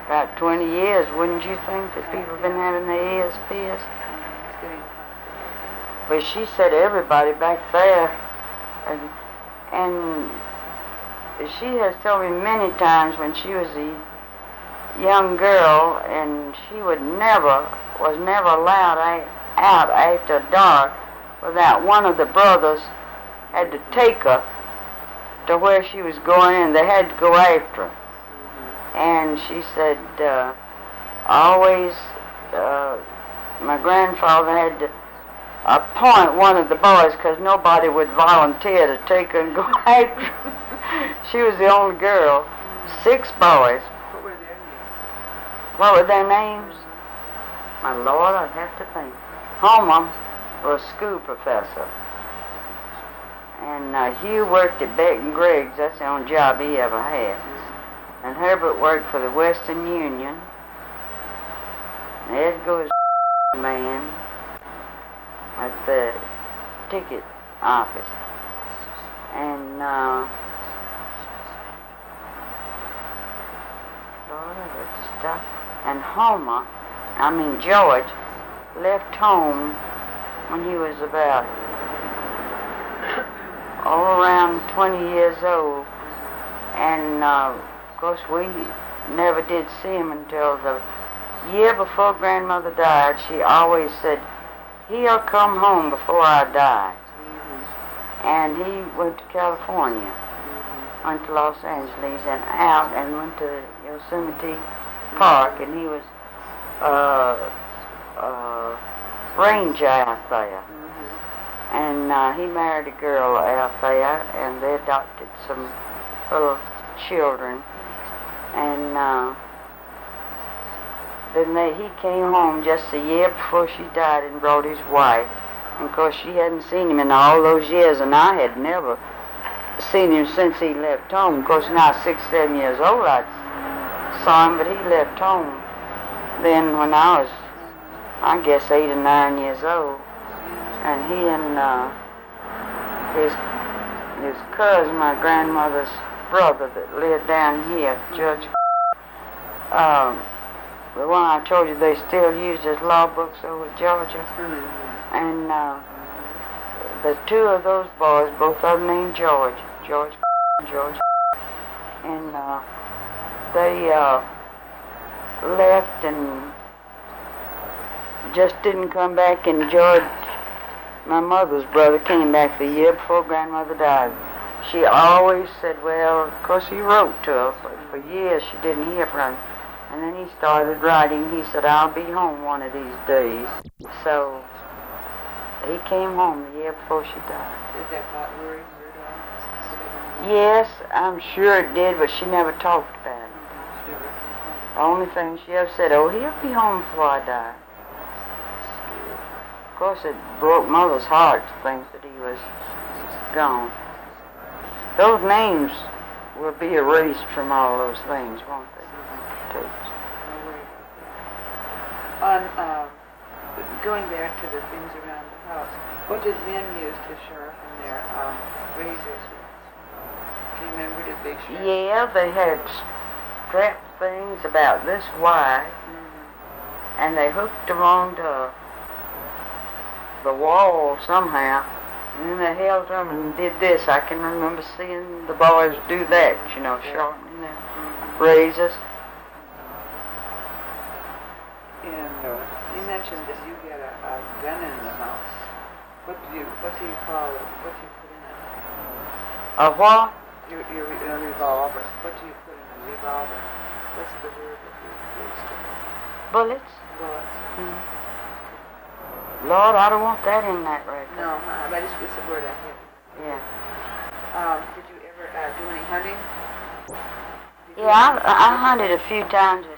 About 20 years, wouldn't you think that people have been having their ears pierced? But she said everybody back there, and she has told me many times when she was a young girl, and she was never allowed out after dark without one of the brothers had to take her to where she was going, and they had to go after her. And she said, always, my grandfather had to appoint one of the boys because nobody would volunteer to take her and go after her. She was the only girl. 6 boys. What were their names? My Lord, I'd have to think. Homer was a school professor. And Hugh worked at Beck and Greg's. That's the only job he ever had. And Herbert worked for the Western Union. And Edgar was a man at the ticket office. And Lord, that's stuff. And George left home when he was about around 20 years old, and of course we never did see him until the year before Grandmother died. She always said, he'll come home before I die. And he went to California, went to Los Angeles and out, and went to Yosemite Park, and he was ranger out there. And he married a girl out there, and they adopted some little children. And then he came home just a year before she died and brought his wife. And of course she hadn't seen him in all those years, and I had never seen him since he left home. Of course now 6, 7 years old I saw him, but he left home then when I was, I guess, 8 or 9 years old. And he and his cousin, my grandmother's brother that lived down here, Judge, the one I told you they still use as law books over Georgia. And the 2 of those boys, both of them named George. And they left and just didn't come back, and George, my mother's brother, came back the year before Grandmother died. She always said, well, of course he wrote to her, but for years she didn't hear from him. And then he started writing. He said, I'll be home one of these days. So he came home the year before she died. Did that not worry her at all? Yes, I'm sure it did, but she never talked about it. The only thing she ever said, oh, he'll be home before I die. Of course, it broke Mother's heart to think that he was gone. Those names will be erased from all those things, won't they? On going back to the things around the house, what did men use to sharpen their razors? Do you remember, did they sharpen? Yeah, they had strap things about this wide, and they hooked them onto the wall somehow, and then they held them and did this. I can remember seeing the boys do that, sharpening their razors. And you mentioned that you get a gun in the house. What do you call it? What do you put in it? A what? Your revolver. What do you put in a revolver? What's the word that you used? Bullets. Bullets. Mm-hmm. Lord, I don't want that in that record. No, but it's a word I hear. Yeah. Did you ever do any hunting? Yeah, I hunted a few times with